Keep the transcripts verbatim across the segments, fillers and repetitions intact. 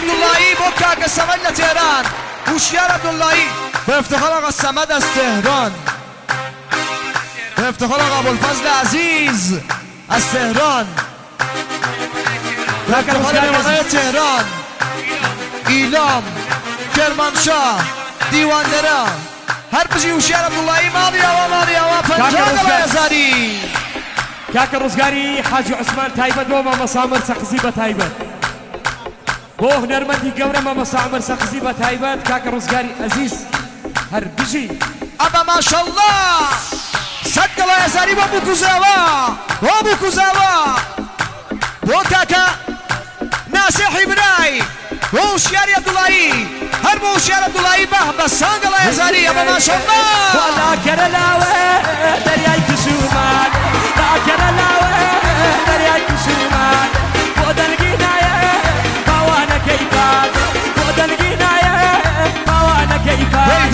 عبداللهی با کاک سمد تهران هوشیار عبداللهی به افتخار آقا سمد از تهران به افتخار آقا ابوالفضل عزیز از تهران به افتخار دیوانای تهران ایلام کرمانشاه دیواندره هر بجی هوشیار عبداللهی ماضی آوا ماضی آوا پنجاه دلار هزاری کاک ڕزگاری حاجی عوسمان تایبەت بۆ مامۆستا عومەر سەقزی بە تایبەت بۆ هونەرمەندی گەورە مامۆستا عومەر سەقزی بە تایبەت کاک ڕزگاری عەزیز هەر بژی ئەمە ماشەڵڵا سەد دڵای هەزاری بۆ بووکوزاوە بۆ بووکوزاوە بۆ کاکە ناسێحی برای بۆ هوشیاری عەبدوڵایی هەر بۆ هوشیار عەبدوڵایی بە بە سەد دڵای هەزاری ئەمە ماشەڵڵا لاکەرە لاوێ دەریای کشومان لاکەرە لاوێ دەریای کشومان بۆ دەنگینایە باوانەکەی باد بۆ دەنگینایە باوانەکەی باد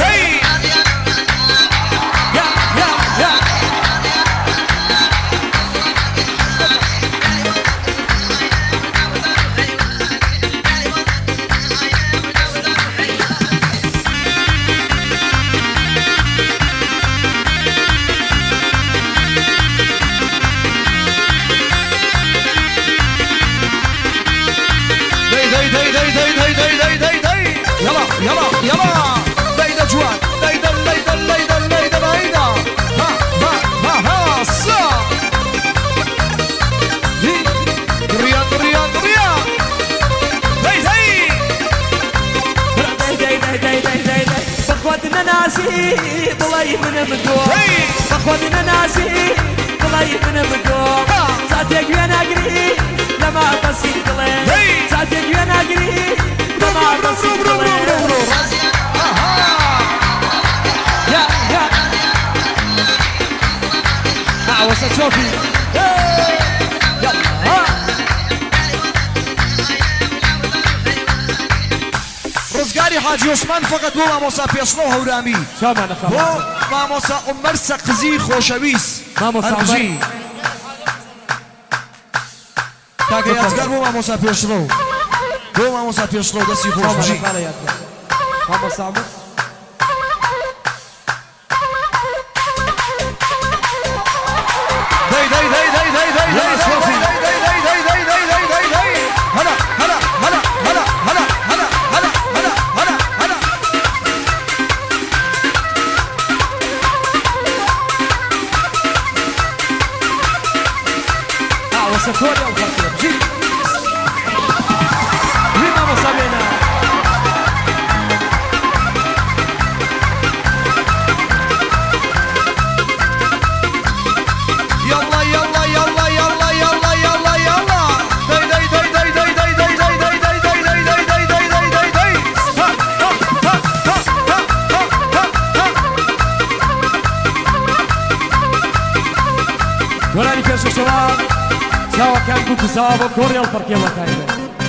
يلا يلا يلا ليلى جوان ليلى ليلى ليلى ليلى ليلى ها ها ها ها صا رياض رياض رياض هي هي داي داي داي داي داي داي بخوتنا ناسي طلعي من بدون بخوتنا ناسي طلعي من بدون ساعتك وانا اجري لما بصير طلعي ساعتك وانا اجري لما بصير طلعي وستشوفي يلا رزقاري حاجي عثمان فقط بو مامۆستا پێشڵۆ هەورانی بۆ مامۆستا عومەر سەقزی خۆشەویست هەربژی کاکە یادگار بۆ مامۆستا پێشڵۆ بۆ مامۆستا پێشڵۆ دەستی خۆشبژی مامۆستا عومەر سفوري أو خطير جي هنا مصابينا يلا يلا يلا يلا يلا يلا يلا داي داي داي داي داي داي داي داي داي داي داي داي داي داي داي داي داي داي ها ها ها ها ها ها وراني كاش الشباب سوا كان كوكو سوا كوريا البركيه وتايبه